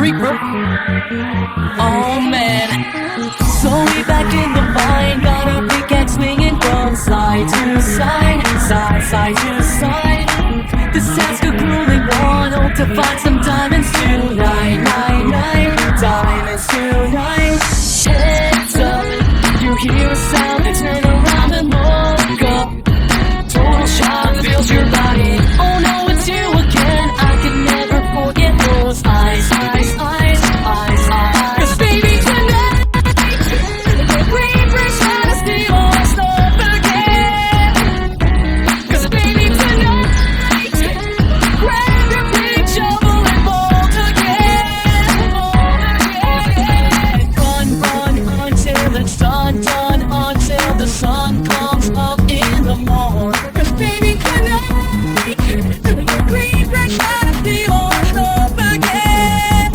creeper. Oh man. So we back in the vine, got our pickaxe swinging from side to side, side to side. This task of grueling one, hope to find some diamonds tonight, diamonds tonight. Heads up, you hear a sound, turn around and look up. Total shock fills your body. Oh no, it's you again. I can never forget those eyes. Cause baby tonight, we bring trying to steal our stuff again. Cause baby tonight, grab your big shovel and bolt again. Run until it's done until the sun comes up in the morning. Cause baby tonight, we bring trying to steal our stuff again.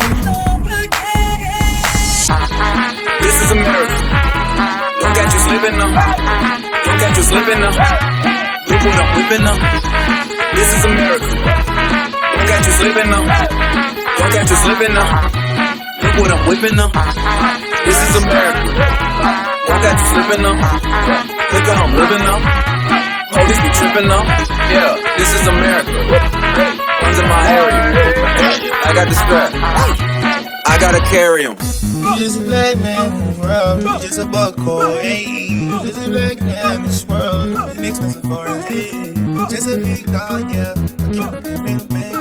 This is America. Don't catch you slipping now. Don't catch you slipping now. Look what I'm whipping now. This is America. Don't catch you slipping now. Don't catch you slipping now. Look what I'm whipping now. This is America. Don't catch you slipping now. Look how I'm living now. Police be tripping now. Yeah, this is America. One's in my area. I got the strap. I gotta carry 'em. You just a black man in the world, you just a buckhole, hey. You just a black man in this world, an expensive for a head. Just a big dog, yeah. I keep it in the man.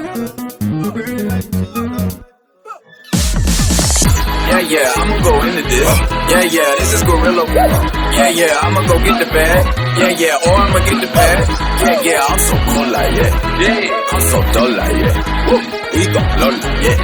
Yeah, I'ma go into this. Yeah, this is gorilla. Yeah, I'ma go get the bag. Yeah, or I'ma get the bag. Yeah, I'm so cool like yeah. I'm so dull like yeah. Woo, we gon' blow like yeah.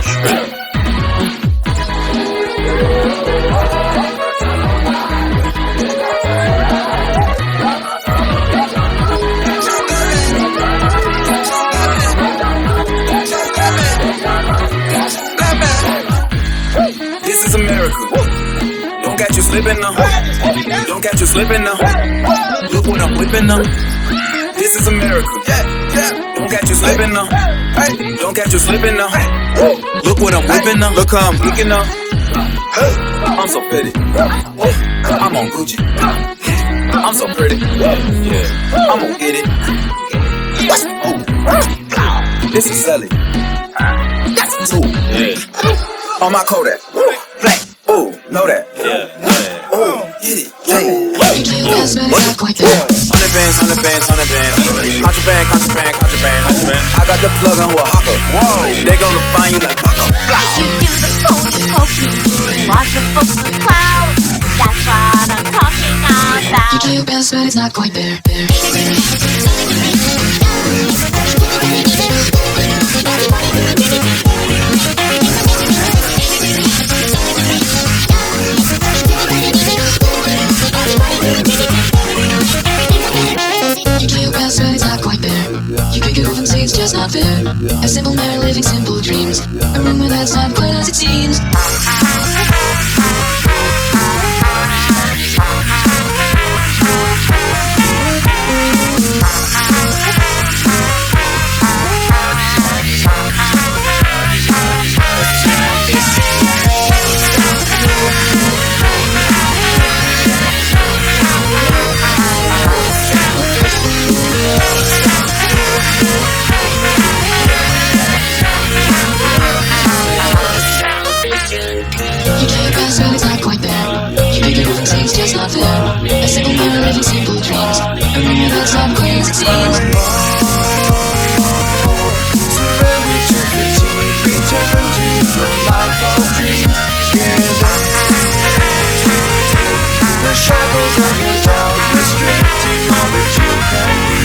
This is America. Don't catch you slipping now. Don't catch you slipping now. Look what I'm whipping now. This is America. Don't catch you slipping now. Don't catch you slipping now. Look what I'm whipping now. Look how I'm geeking now. I'm so pretty. I'm on Gucci. I'm so pretty. Yeah, I'm gonna get it. This is Sally. That's two. On my Kodak. Black. Ooh, know that. Ooh, get it. Hey. What? 100 bands. Contraband. I got the plug on who a hawker. Whoa, they gonna find you like hawker. You do the pokey, watch the folks in clouds. That's what I'm talking about. You do your best, but it's not quite there. You do your best, but it's not quite there. You pick it up and say it's just not fair. A simple man living simple dreams. A rumor that's not quite as it seems. A simple man living simple dreams. A rumor that's not quite as it seems. Return to your life of dreams. The shackles of your doubt restricting all that you can be.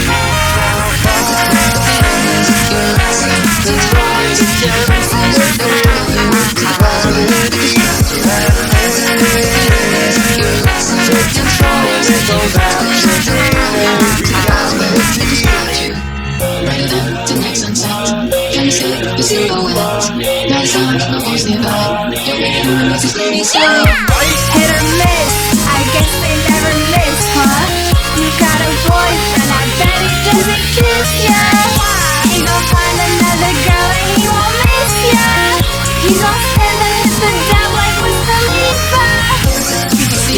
Your lessons and tries and everything is Hit or miss, I guess they never miss, huh? You got a boyfriend, I bet he doesn't kiss ya. He gon' find another girl and he won't miss ya. He gon' spend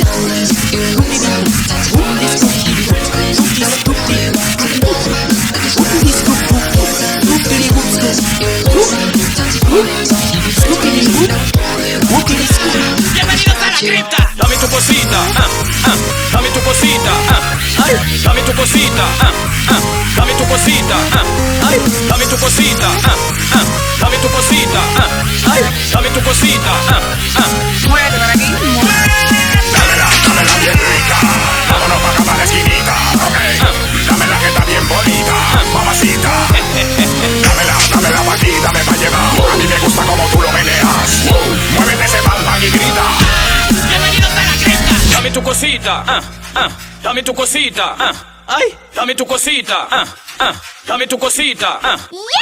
Bienvenidos a la cripta. Dame tu cosita, dame tu cosita, ay, dame tu cosita, dame tu cosita, ay, dame tu cosita, dame tu cosita, ay, dame tu cosita, Muévete por aquí. Dámela bien rica, vámonos pa' acá pa' la esquinita, ok. Dámela que está bien bonita, mamacita. Dámela pa' aquí, dame pa' llevar. A mí me gusta como tú lo meneas. Muévete ese bang y grita. Bienvenidos a la cripta. dame tu cosita, dame tu cosita, ay, dame tu cosita, dame tu cosita, Yeah!